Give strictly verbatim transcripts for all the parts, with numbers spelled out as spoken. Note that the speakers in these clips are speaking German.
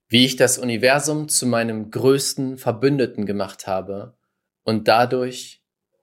Wie ich das Universum zu meinem größten Verbündeten gemacht habe und dadurch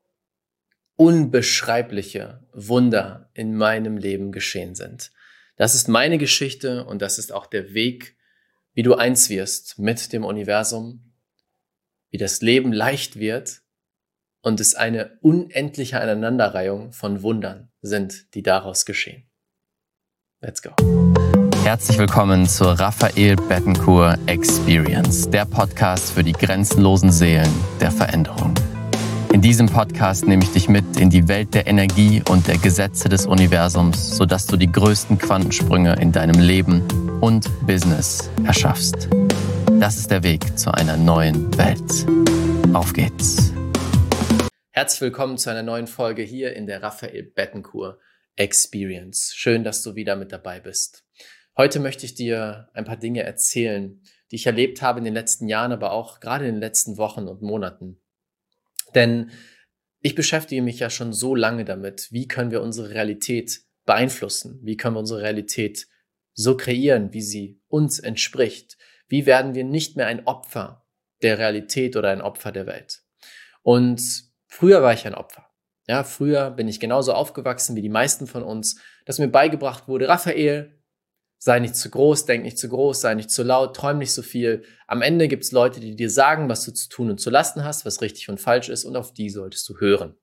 unbeschreibliche Wunder in meinem Leben geschehen sind. Das ist meine Geschichte und das ist auch der Weg, wie du eins wirst mit dem Universum, wie das Leben leicht wird und es eine unendliche Aneinanderreihung von Wundern sind, die daraus geschehen. Let's go. Herzlich willkommen zur Raphael Bettencourt Experience, der Podcast für die grenzenlosen Seelen der Veränderung. In diesem Podcast nehme ich dich mit in die Welt der Energie und der Gesetze des Universums, sodass du die größten Quantensprünge in deinem Leben und Business erschaffst. Das ist der Weg zu einer neuen Welt. Auf geht's! Herzlich willkommen zu einer neuen Folge hier in der Raphael Bettencourt Experience. Schön, dass du wieder mit dabei bist. Heute möchte ich dir ein paar Dinge erzählen, die ich erlebt habe in den letzten Jahren, aber auch gerade in den letzten Wochen und Monaten. Denn ich beschäftige mich ja schon so lange damit, wie können wir unsere Realität beeinflussen? Wie können wir unsere Realität so kreieren, wie sie uns entspricht? Wie werden wir nicht mehr ein Opfer der Realität oder ein Opfer der Welt? Und früher war ich ein Opfer. Ja, früher bin ich genauso aufgewachsen wie die meisten von uns, dass mir beigebracht wurde, Raphael, sei nicht zu groß, denk nicht zu groß, sei nicht zu laut, träum nicht so viel. Am Ende gibt es Leute, die dir sagen, was du zu tun und zu lassen hast, was richtig und falsch ist, und auf die solltest du hören.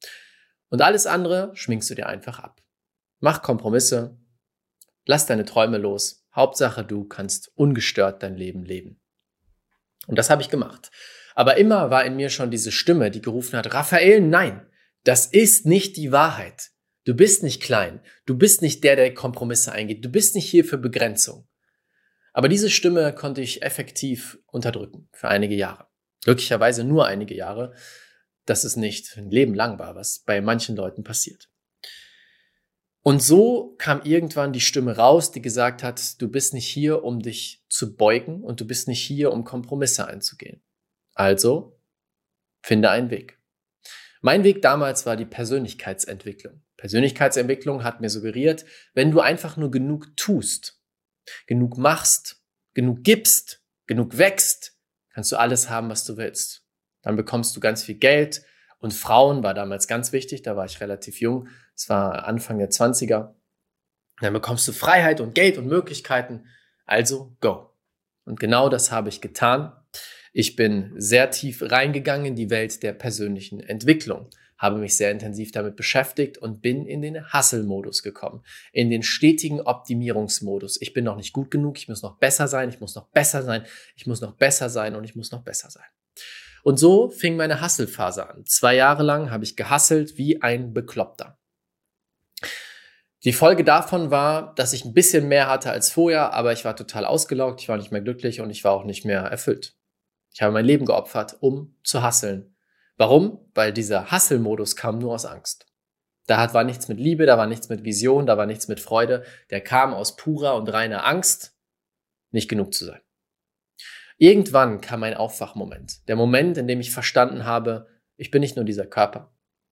Und alles andere schminkst du dir einfach ab. Mach Kompromisse, lass deine Träume los. Hauptsache, du kannst ungestört dein Leben leben. Und das habe ich gemacht. Aber immer war in mir schon diese Stimme, die gerufen hat, Raphael, nein, das ist nicht die Wahrheit. Du bist nicht klein. Du bist nicht der, der Kompromisse eingeht. Du bist nicht hier für Begrenzung. Aber diese Stimme konnte ich effektiv unterdrücken für einige Jahre. Glücklicherweise nur einige Jahre. Das ist nicht ein Leben lang war, was bei manchen Leuten passiert. Und so kam irgendwann die Stimme raus, die gesagt hat, du bist nicht hier, um dich zu beugen und du bist nicht hier, um Kompromisse einzugehen. Also finde einen Weg. Mein Weg damals war die Persönlichkeitsentwicklung. Persönlichkeitsentwicklung hat mir suggeriert, wenn du einfach nur genug tust, genug machst, genug gibst, genug wächst, kannst du alles haben, was du willst. Dann bekommst du ganz viel Geld und Frauen war damals ganz wichtig, da war ich relativ jung, es war Anfang der zwanziger. Dann bekommst du Freiheit und Geld und Möglichkeiten, also go. Und genau das habe ich getan. Ich bin sehr tief reingegangen in die Welt der persönlichen Entwicklung, habe mich sehr intensiv damit beschäftigt und bin in den Hustle-Modus gekommen, in den stetigen Optimierungsmodus. Ich bin noch nicht gut genug, ich muss noch besser sein, ich muss noch besser sein, ich muss noch besser sein und ich muss noch besser sein. Und so fing meine Hustle-Phase an. Zwei Jahre lang habe ich gehustelt wie ein Bekloppter. Die Folge davon war, dass ich ein bisschen mehr hatte als vorher, aber ich war total ausgelaugt, ich war nicht mehr glücklich und ich war auch nicht mehr erfüllt. Ich habe mein Leben geopfert, um zu hustlen. Warum? Weil dieser Hustle-Modus kam nur aus Angst. Da hat, war nichts mit Liebe, da war nichts mit Vision, da war nichts mit Freude. Der kam aus purer und reiner Angst, nicht genug zu sein. Irgendwann kam ein Aufwachmoment. Der Moment, in dem ich verstanden habe, ich bin nicht nur dieser Körper.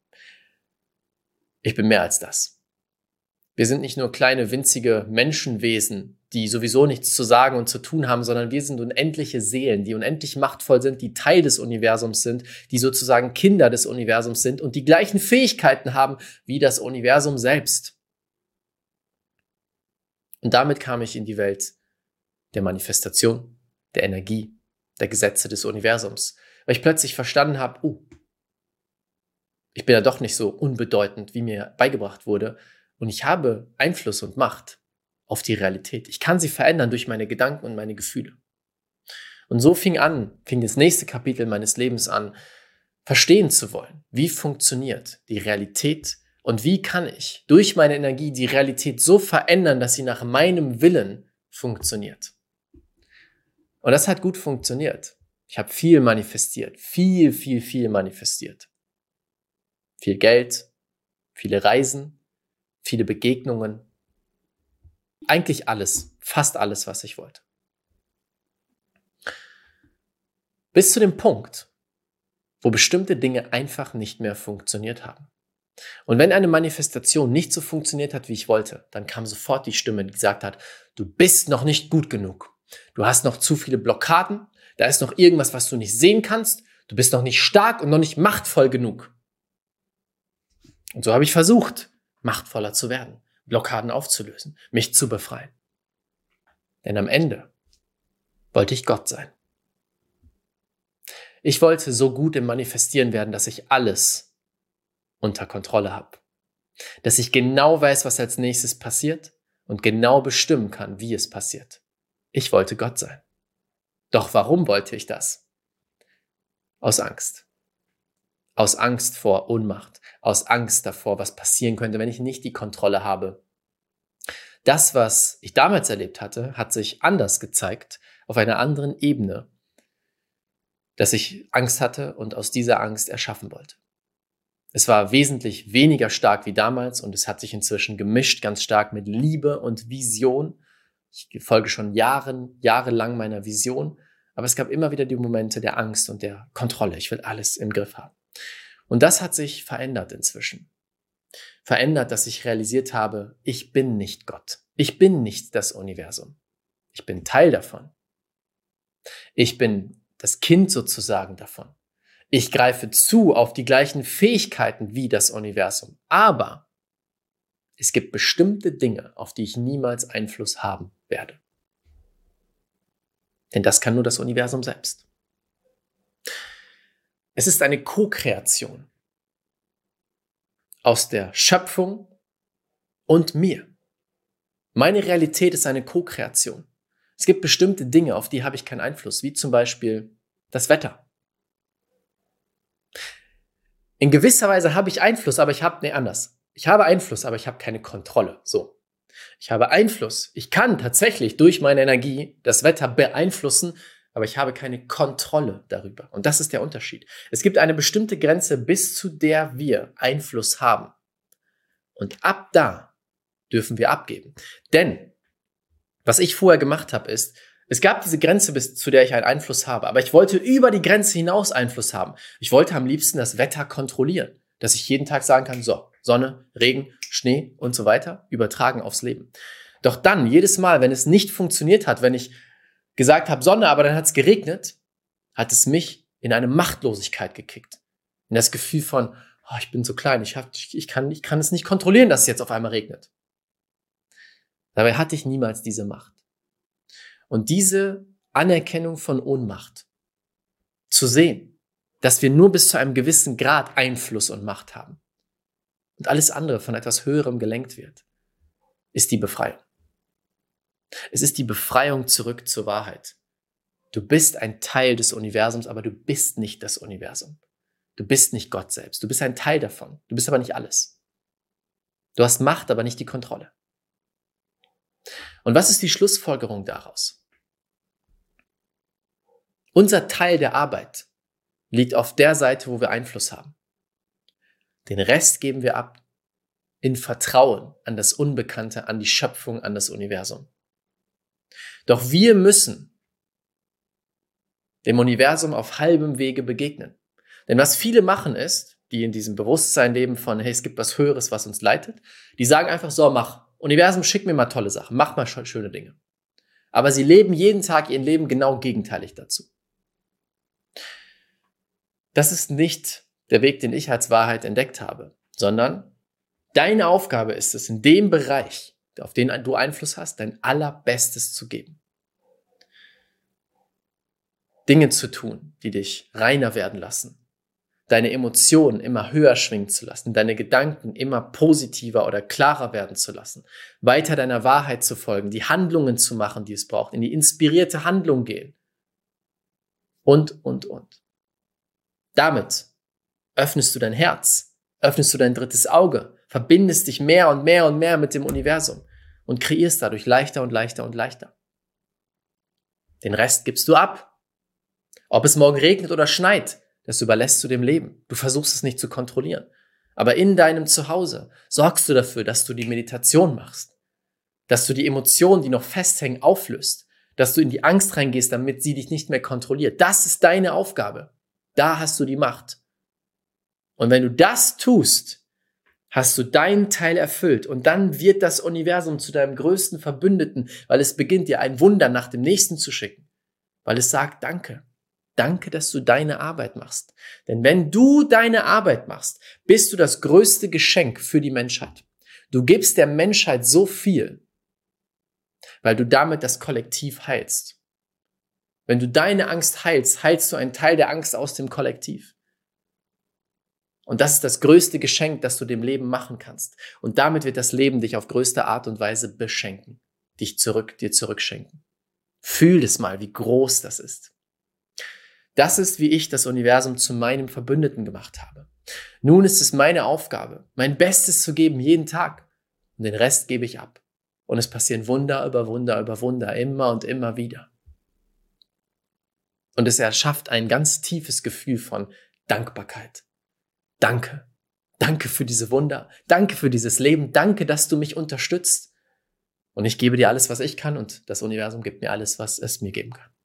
Ich bin mehr als das. Wir sind nicht nur kleine, winzige Menschenwesen, die sowieso nichts zu sagen und zu tun haben, sondern wir sind unendliche Seelen, die unendlich machtvoll sind, die Teil des Universums sind, die sozusagen Kinder des Universums sind und die gleichen Fähigkeiten haben wie das Universum selbst. Und damit kam ich in die Welt der Manifestation, der Energie, der Gesetze des Universums, weil ich plötzlich verstanden habe, oh, ich bin ja doch nicht so unbedeutend, wie mir beigebracht wurde, und ich habe Einfluss und Macht auf die Realität. Ich kann sie verändern durch meine Gedanken und meine Gefühle. Und so fing an, fing das nächste Kapitel meines Lebens an, verstehen zu wollen, wie funktioniert die Realität und wie kann ich durch meine Energie die Realität so verändern, dass sie nach meinem Willen funktioniert. Und das hat gut funktioniert. Ich habe viel manifestiert, viel, viel, viel manifestiert. Viel Geld, viele Reisen, viele Begegnungen, eigentlich alles, fast alles, was ich wollte. Bis zu dem Punkt, wo bestimmte Dinge einfach nicht mehr funktioniert haben. Und wenn eine Manifestation nicht so funktioniert hat, wie ich wollte, dann kam sofort die Stimme, die gesagt hat, du bist noch nicht gut genug. Du hast noch zu viele Blockaden. Da ist noch irgendwas, was du nicht sehen kannst. Du bist noch nicht stark und noch nicht machtvoll genug. Und so habe ich versucht, machtvoller zu werden, Blockaden aufzulösen, mich zu befreien. Denn am Ende wollte ich Gott sein. Ich wollte so gut im Manifestieren werden, dass ich alles unter Kontrolle habe. Dass ich genau weiß, was als nächstes passiert und genau bestimmen kann, wie es passiert. Ich wollte Gott sein. Doch warum wollte ich das? Aus Angst. Aus Angst vor Ohnmacht. Aus Angst davor, was passieren könnte, wenn ich nicht die Kontrolle habe. Das, was ich damals erlebt hatte, hat sich anders gezeigt, auf einer anderen Ebene, dass ich Angst hatte und aus dieser Angst erschaffen wollte. Es war wesentlich weniger stark wie damals und es hat sich inzwischen gemischt, ganz stark mit Liebe und Vision. Ich folge schon Jahren, jahrelang meiner Vision, aber es gab immer wieder die Momente der Angst und der Kontrolle. Ich will alles im Griff haben. Und das hat sich verändert inzwischen. Verändert, dass ich realisiert habe, ich bin nicht Gott. Ich bin nicht das Universum. Ich bin Teil davon. Ich bin das Kind sozusagen davon. Ich greife zu auf die gleichen Fähigkeiten wie das Universum. Aber es gibt bestimmte Dinge, auf die ich niemals Einfluss haben werde. Denn das kann nur das Universum selbst. Es ist eine Co-Kreation aus der Schöpfung und mir. Meine Realität ist eine Co-Kreation. Es gibt bestimmte Dinge, auf die habe ich keinen Einfluss, wie zum Beispiel das Wetter. In gewisser Weise habe ich Einfluss, aber ich habe, nee, anders. Ich habe Einfluss, aber ich habe keine Kontrolle. So. Ich habe Einfluss. Ich kann tatsächlich durch meine Energie das Wetter beeinflussen, aber ich habe keine Kontrolle darüber. Und das ist der Unterschied. Es gibt eine bestimmte Grenze, bis zu der wir Einfluss haben. Und ab da dürfen wir abgeben. Denn was ich vorher gemacht habe, ist, es gab diese Grenze, bis zu der ich einen Einfluss habe, aber ich wollte über die Grenze hinaus Einfluss haben. Ich wollte am liebsten das Wetter kontrollieren, dass ich jeden Tag sagen kann, so, Sonne, Regen, Schnee und so weiter, übertragen aufs Leben. Doch dann, jedes Mal, wenn es nicht funktioniert hat, wenn ich gesagt habe Sonne, aber dann hat es geregnet, hat es mich in eine Machtlosigkeit gekickt. In das Gefühl von, oh, ich bin so klein, ich, hab, ich, ich, kann, ich kann es nicht kontrollieren, dass es jetzt auf einmal regnet. Dabei hatte ich niemals diese Macht. Und diese Anerkennung von Ohnmacht, zu sehen, dass wir nur bis zu einem gewissen Grad Einfluss und Macht haben und alles andere von etwas Höherem gelenkt wird, ist die Befreiung. Es ist die Befreiung zurück zur Wahrheit. Du bist ein Teil des Universums, aber du bist nicht das Universum. Du bist nicht Gott selbst. Du bist ein Teil davon. Du bist aber nicht alles. Du hast Macht, aber nicht die Kontrolle. Und was ist die Schlussfolgerung daraus? Unser Teil der Arbeit liegt auf der Seite, wo wir Einfluss haben. Den Rest geben wir ab in Vertrauen an das Unbekannte, an die Schöpfung, an das Universum. Doch wir müssen dem Universum auf halbem Wege begegnen. Denn was viele machen ist, die in diesem Bewusstsein leben von, hey, es gibt was Höheres, was uns leitet, die sagen einfach, so, mach. Universum, schick mir mal tolle Sachen, mach mal schöne Dinge. Aber sie leben jeden Tag ihr Leben genau gegenteilig dazu. Das ist nicht der Weg, den ich als Wahrheit entdeckt habe, sondern deine Aufgabe ist es, in dem Bereich, auf den du Einfluss hast, dein Allerbestes zu geben. Dinge zu tun, die dich reiner werden lassen. Deine Emotionen immer höher schwingen zu lassen, deine Gedanken immer positiver oder klarer werden zu lassen, weiter deiner Wahrheit zu folgen, die Handlungen zu machen, die es braucht, in die inspirierte Handlung gehen und, und, und. Damit öffnest du dein Herz, öffnest du dein drittes Auge, verbindest dich mehr und mehr und mehr mit dem Universum und kreierst dadurch leichter und leichter und leichter. Den Rest gibst du ab. Ob es morgen regnet oder schneit, das überlässt du dem Leben. Du versuchst es nicht zu kontrollieren. Aber in deinem Zuhause sorgst du dafür, dass du die Meditation machst, dass du die Emotionen, die noch festhängen, auflöst, dass du in die Angst reingehst, damit sie dich nicht mehr kontrolliert. Das ist deine Aufgabe. Da hast du die Macht. Und wenn du das tust, hast du deinen Teil erfüllt und dann wird das Universum zu deinem größten Verbündeten, weil es beginnt, dir ein Wunder nach dem nächsten zu schicken, weil es sagt, danke. Danke, dass du deine Arbeit machst. Denn wenn du deine Arbeit machst, bist du das größte Geschenk für die Menschheit. Du gibst der Menschheit so viel, weil du damit das Kollektiv heilst. Wenn du deine Angst heilst, heilst du einen Teil der Angst aus dem Kollektiv. Und das ist das größte Geschenk, das du dem Leben machen kannst. Und damit wird das Leben dich auf größte Art und Weise beschenken, dich zurück, dir zurückschenken. Fühl es mal, wie groß das ist. Das ist, wie ich das Universum zu meinem Verbündeten gemacht habe. Nun ist es meine Aufgabe, mein Bestes zu geben jeden Tag. Und den Rest gebe ich ab. Und es passieren Wunder über Wunder über Wunder, immer und immer wieder. Und es erschafft ein ganz tiefes Gefühl von Dankbarkeit. Danke. Danke für diese Wunder. Danke für dieses Leben. Danke, dass du mich unterstützt. Und ich gebe dir alles, was ich kann. Und das Universum gibt mir alles, was es mir geben kann.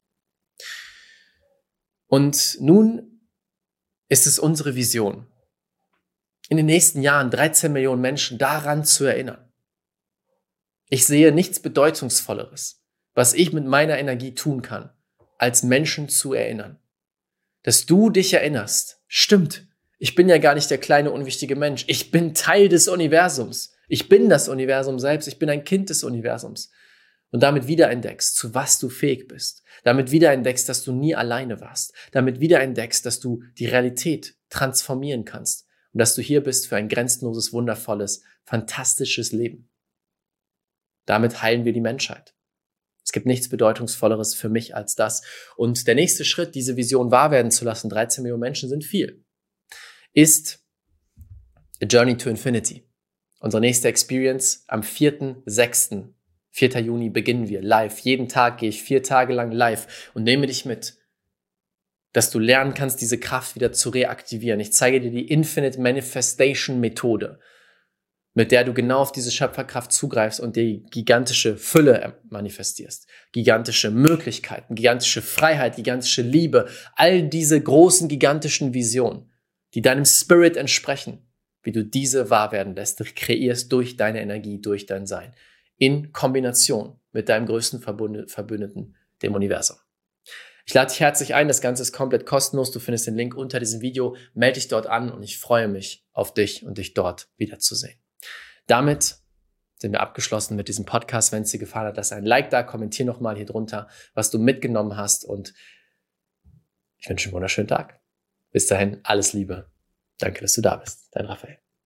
Und nun ist es unsere Vision, in den nächsten Jahren dreizehn Millionen Menschen daran zu erinnern. Ich sehe nichts Bedeutungsvolleres, was ich mit meiner Energie tun kann, als Menschen zu erinnern. Dass du dich erinnerst, stimmt, ich bin ja gar nicht der kleine, unwichtige Mensch. Ich bin Teil des Universums. Ich bin das Universum selbst. Ich bin ein Kind des Universums. Und damit wiederentdeckst, zu was du fähig bist. Damit wiederentdeckst, dass du nie alleine warst. Damit wiederentdeckst, dass du die Realität transformieren kannst. Und dass du hier bist für ein grenzenloses, wundervolles, fantastisches Leben. Damit heilen wir die Menschheit. Es gibt nichts Bedeutungsvolleres für mich als das. Und der nächste Schritt, diese Vision wahr werden zu lassen, dreizehn Millionen Menschen sind viel, ist A Journey to Infinity. Unsere nächste Experience am vierten sechsten vierten Juni beginnen wir live. Jeden Tag gehe ich vier Tage lang live und nehme dich mit, dass du lernen kannst, diese Kraft wieder zu reaktivieren. Ich zeige dir die Infinite Manifestation Methode, mit der du genau auf diese Schöpferkraft zugreifst und die gigantische Fülle manifestierst. Gigantische Möglichkeiten, gigantische Freiheit, gigantische Liebe, all diese großen, gigantischen Visionen, die deinem Spirit entsprechen, wie du diese wahr werden lässt, kreierst durch deine Energie, durch dein Sein. In Kombination mit deinem größten Verbündeten, dem Universum. Ich lade dich herzlich ein, das Ganze ist komplett kostenlos. Du findest den Link unter diesem Video. Melde dich dort an und ich freue mich auf dich und dich dort wiederzusehen. Damit sind wir abgeschlossen mit diesem Podcast. Wenn es dir gefallen hat, lass ein Like da, kommentier nochmal hier drunter, was du mitgenommen hast und ich wünsche einen wunderschönen Tag. Bis dahin, alles Liebe. Danke, dass du da bist. Dein Raphael.